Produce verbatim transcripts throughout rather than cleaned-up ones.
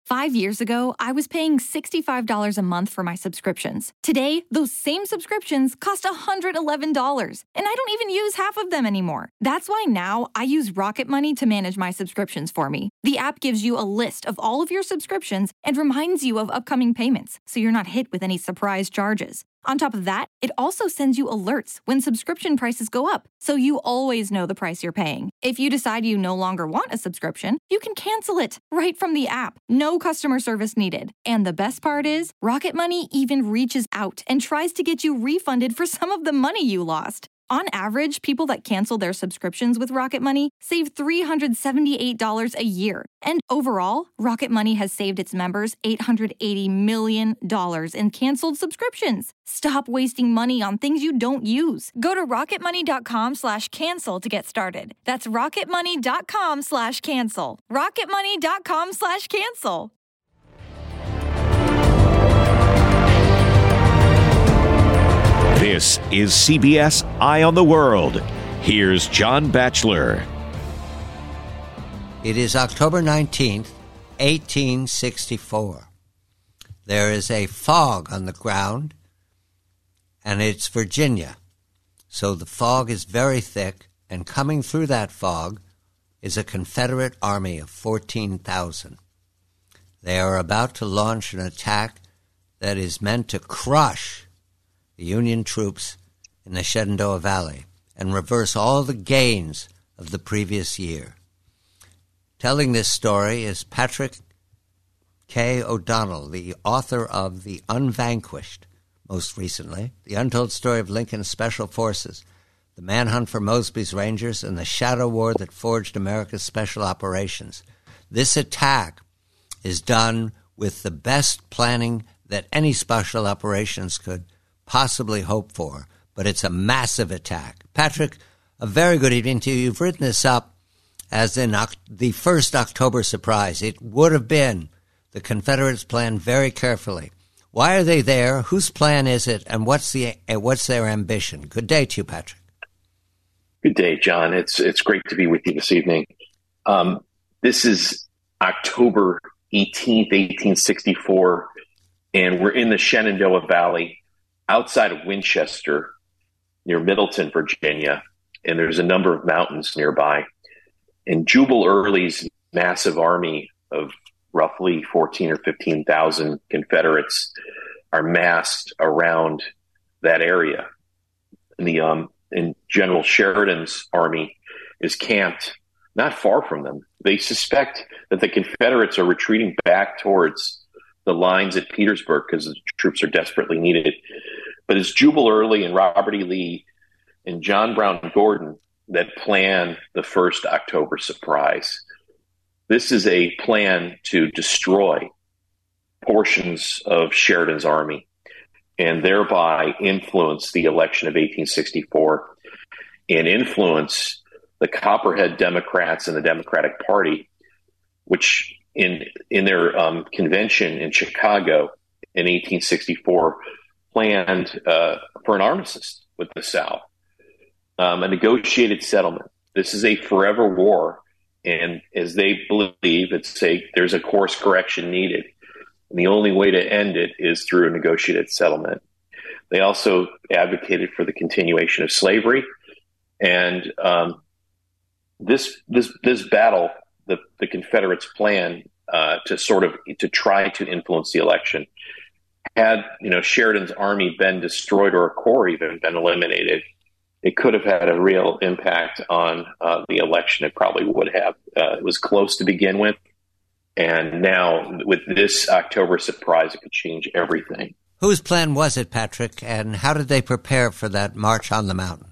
Five years ago, I was paying sixty-five dollars a month for my subscriptions. Today, those same subscriptions cost one hundred eleven dollars, and I don't even use half of them anymore. That's why now I use Rocket Money to manage my subscriptions for me. The app gives you a list of all of your subscriptions and reminds you of upcoming payments, so you're not hit with any surprise charges. On top of that, it also sends you alerts when subscription prices go up, so you always know the price you're paying. If you decide you no longer want a subscription, you can cancel it right from the app. No customer service needed. And the best part is, Rocket Money even reaches out and tries to get you refunded for some of the money you lost. On average, people that cancel their subscriptions with Rocket Money save three hundred seventy-eight dollars a year. And overall, Rocket Money has saved its members eight hundred eighty million dollars in canceled subscriptions. Stop wasting money on things you don't use. Go to rocketmoney.com slash cancel to get started. That's rocketmoney.com slash cancel. rocketmoney.com slash cancel. This is C B S Eye on the World. Here's John Batchelor. It is October nineteenth, eighteen sixty-four. There is a fog on the ground, and it's Virginia. So the fog is very thick, and coming through that fog is a Confederate army of fourteen thousand. They are about to launch an attack that is meant to crush the Union troops in the Shenandoah Valley and reverse all the gains of the previous year. Telling this story is Patrick K. O'Donnell, the author of The Unvanquished, most recently, The Untold Story of Lincoln's Special Forces, The Manhunt for Mosby's Rangers, and the Shadow War that forged America's Special Operations. This attack is done with the best planning that any special operations could possibly hope for, but it's a massive attack. Patrick, a very good evening to you. You've written this up as in the first October surprise. It would have been the Confederates planned very carefully. Why are they there? Whose plan is it? And what's the what's their ambition? Good day to you, Patrick. Good day, John. It's it's great to be with you this evening. Um, this is October eighteenth, eighteen sixty-four, and we're in the Shenandoah Valley outside of Winchester, near Middleton, Virginia, and there's a number of mountains nearby. And Jubal Early's massive army of roughly fourteen or fifteen thousand Confederates are massed around that area. And the um, and General Sheridan's army is camped not far from them. They suspect that the Confederates are retreating back towards the lines at Petersburg because the troops are desperately needed. But it's Jubal Early and Robert E. Lee and John Brown Gordon that plan the first October surprise. This is a plan to destroy portions of Sheridan's army and thereby influence the election of eighteen sixty-four and influence the Copperhead Democrats and the Democratic Party, which in in their um, convention in Chicago in eighteen sixty-four planned uh, for an armistice with the South, um, a negotiated settlement. This is a forever war, and as they believe, it's a there's a course correction needed, and the only way to end it is through a negotiated settlement. They also advocated for the continuation of slavery, and um, this this this battle, the the Confederates' plan uh, to sort of to try to influence the election. Had, you know, Sheridan's army been destroyed or a corps even been eliminated, it could have had a real impact on uh, the election. It probably would have. Uh, it was close to begin with. And now with this October surprise, it could change everything. Whose plan was it, Patrick, and how did they prepare for that march on the mountain?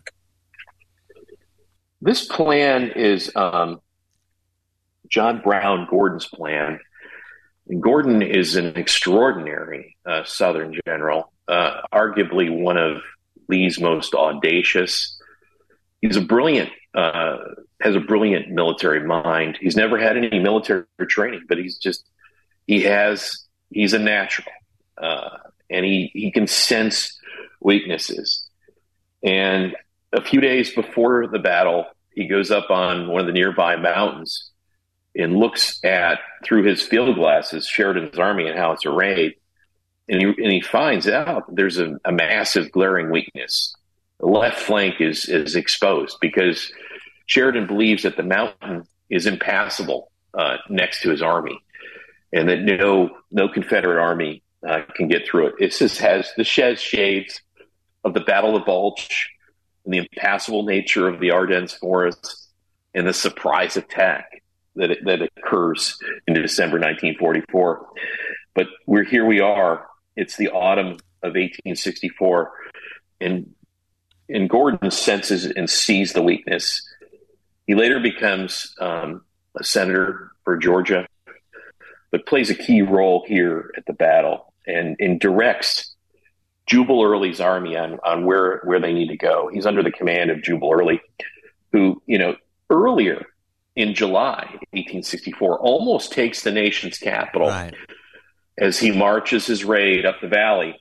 This plan is um, John Brown Gordon's plan. And Gordon is an extraordinary uh, Southern general, uh, arguably one of Lee's most audacious. He's a brilliant, uh, has a brilliant military mind. He's never had any military training, but he's just, he has, he's a natural, uh, and he, he can sense weaknesses. And a few days before the battle, he goes up on one of the nearby mountains and looks at, through his field glasses, Sheridan's army and how it's arrayed. And he, and he finds out there's a, a massive glaring weakness. The left flank is, is exposed because Sheridan believes that the mountain is impassable uh, next to his army, and that no no Confederate army uh, can get through it. It just has the shed shades of the Battle of the Bulge and the impassable nature of the Ardennes forest and the surprise attack that it, that occurs in December nineteen forty-four. But we're here we are. It's the autumn of eighteen sixty-four, and and Gordon senses and sees the weakness. He later becomes um, a senator for Georgia, but plays a key role here at the battle and, and directs Jubal Early's army on, on where, where they need to go. He's under the command of Jubal Early, who, you know, earlier in July eighteen sixty-four almost takes the nation's capital right. as he marches his raid up the valley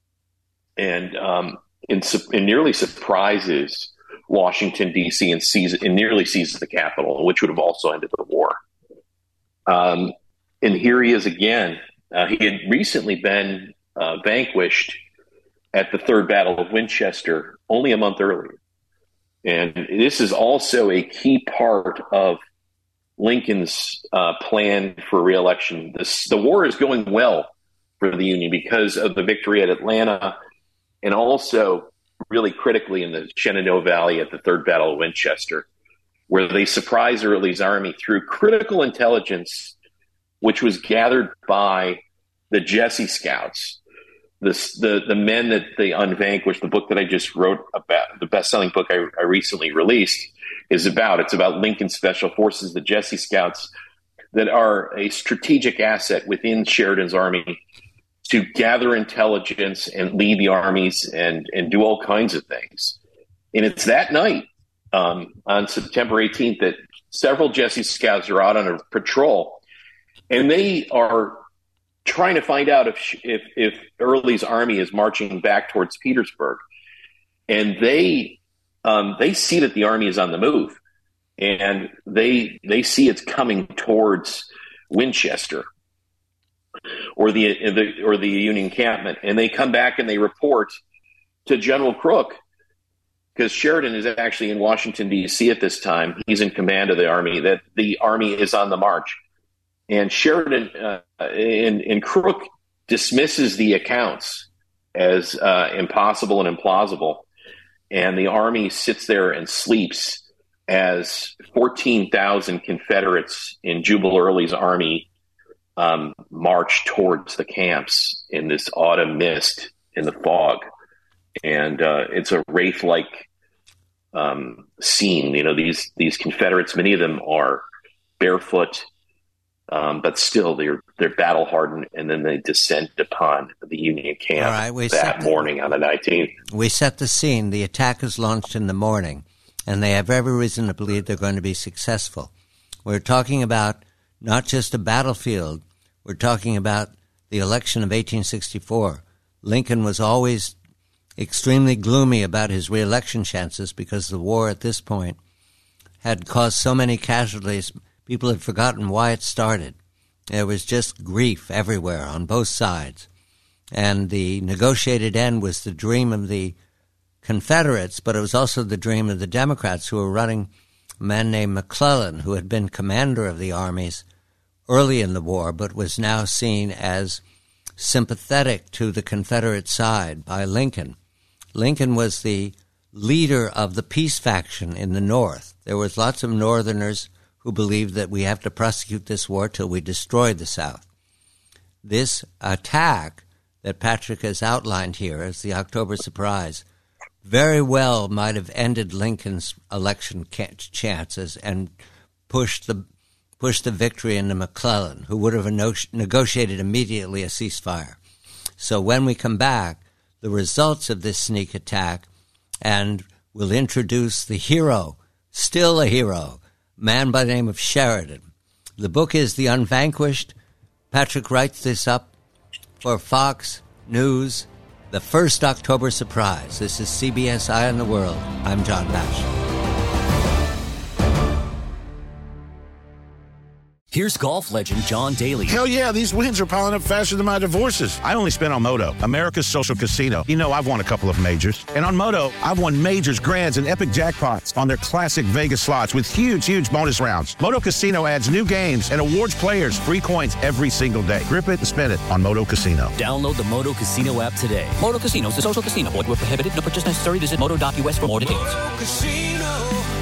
and, um, and, and nearly surprises Washington, D C, and seizes and nearly seizes the capital, which would have also ended the war. Um, and here he is again. Uh, he had recently been uh, vanquished at the Third Battle of Winchester only a month earlier. And this is also a key part of Lincoln's uh, plan for re-election. This, the war is going well for the Union because of the victory at Atlanta, and also really critically in the Shenandoah Valley at the Third Battle of Winchester, where they surprised Early's army through critical intelligence, which was gathered by the Jesse Scouts, the, the, the men that they unvanquished. The book that I just wrote about, the best-selling book I, I recently released, is about. It's about Lincoln's Special Forces, the Jesse Scouts, that are a strategic asset within Sheridan's army to gather intelligence and lead the armies and, and do all kinds of things. And it's that night, um, on September eighteenth, that several Jesse Scouts are out on a patrol, and they are trying to find out if, if, if Early's army is marching back towards Petersburg. And they, um, they see that the army is on the move, and they, they see it's coming towards Winchester, or the, the or the Union encampment, and they come back and they report to General Crook, because Sheridan is actually in Washington, D C at this time. He's in command of the army, that the army is on the march. And Sheridan uh, and, and Crook dismisses the accounts as uh, impossible and implausible, and the army sits there and sleeps as fourteen thousand Confederates in Jubal Early's army Um, march towards the camps in this autumn mist in the fog. And uh, it's a wraith-like um, scene. You know, these these Confederates, many of them are barefoot, um, but still they're they're battle hardened, and then they descend upon the Union camp right, we that the, morning on the nineteenth. We set the scene. The attack is launched in the morning, and they have every reason to believe they're going to be successful. We're talking about not just a battlefield. We're talking about the election of eighteen sixty-four. Lincoln was always extremely gloomy about his re-election chances because the war at this point had caused so many casualties. People had forgotten why it started. There was just grief everywhere on both sides. And the negotiated end was the dream of the Confederates, but it was also the dream of the Democrats, who were running a man named McClellan, who had been commander of the armies early in the war, but was now seen as sympathetic to the Confederate side by Lincoln. Lincoln was the leader of the peace faction in the North. There was lots of Northerners who believed that we have to prosecute this war till we destroy the South. This attack that Patrick has outlined here as the October surprise very well might have ended Lincoln's election chances and pushed the pushed the victory into McClellan, who would have negotiated immediately a ceasefire. So when we come back, the results of this sneak attack, and we'll introduce the hero, still a hero, man by the name of Sheridan. The book is The Unvanquished. Patrick writes this up for Fox News, the first October surprise. This is C B S Eye on the World. I'm John Batchelor. Here's golf legend John Daly. Hell yeah, these wins are piling up faster than my divorces. I only spent on Moto, America's social casino. You know, I've won a couple of majors. And on Moto, I've won majors, grands, and epic jackpots on their classic Vegas slots with huge, huge bonus rounds. Moto Casino adds new games and awards players free coins every single day. Grip it and spin it on Moto Casino. Download the Moto Casino app today. Moto Casino is a social casino. Void where prohibited. No purchase necessary. Visit moto dot u s for more details. Moto Casino,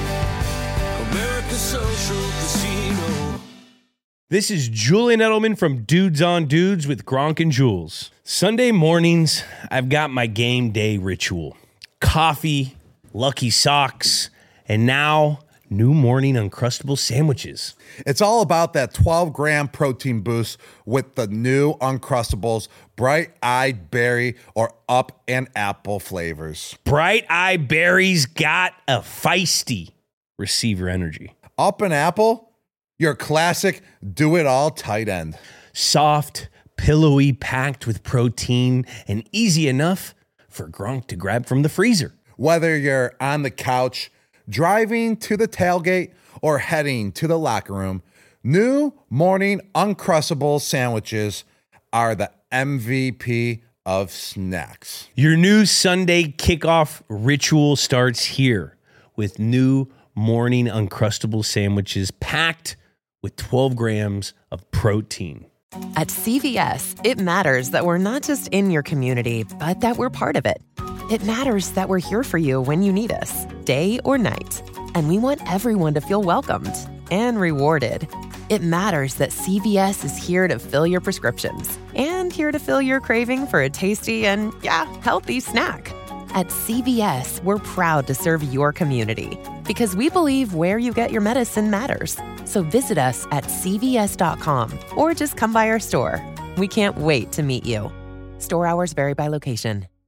America's social casino. This is Julian Edelman from Dudes on Dudes with Gronk and Jules. Sunday mornings, I've got my game day ritual. Coffee, Lucky Socks, and now new morning Uncrustable sandwiches. It's all about that twelve gram protein boost with the new Uncrustables, bright-eyed berry or up and apple flavors. Bright-eyed berries got a feisty receiver energy. Up and apple? Your classic do-it-all tight end. Soft, pillowy, packed with protein, and easy enough for Gronk to grab from the freezer. Whether you're on the couch, driving to the tailgate, or heading to the locker room, new morning Uncrustable sandwiches are the M V P of snacks. Your new Sunday kickoff ritual starts here with new morning Uncrustable sandwiches packed with twelve grams of protein. At C V S, it matters that we're not just in your community, but that we're part of it. It matters that we're here for you when you need us, day or night. And we want everyone to feel welcomed and rewarded. It matters that C V S is here to fill your prescriptions and here to fill your craving for a tasty and, yeah, healthy snack. At C V S, we're proud to serve your community because we believe where you get your medicine matters. So visit us at c v s dot com or just come by our store. We can't wait to meet you. Store hours vary by location.